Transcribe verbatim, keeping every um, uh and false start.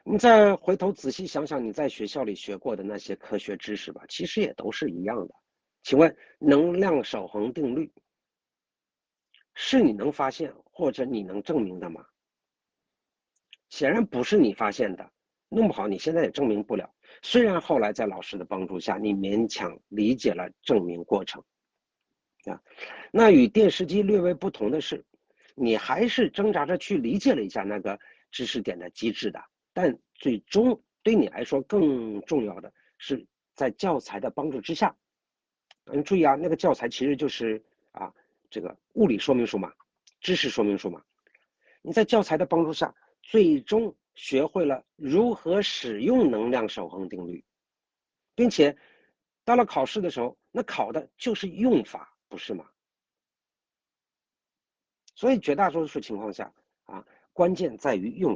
你再回头仔细想想你在学校里学过的那些科学知识吧，其实也都是一样的。请问能量守恒定律是你能发现或者你能证明的吗？显然不是你发现的，弄不好你现在也证明不了。虽然后来在老师的帮助下，你勉强理解了证明过程啊，那与电视机略微不同的是，你还是挣扎着去理解了一下那个知识点的机制的，但最终对你来说更重要的是在教材的帮助之下，你注意啊，那个教材其实就是啊这个物理说明书嘛，知识说明书嘛。你在教材的帮助下，最终学会了如何使用能量守恒定律，并且到了考试的时候，那考的就是用法，不是吗？所以绝大多数情况下啊，关键在于用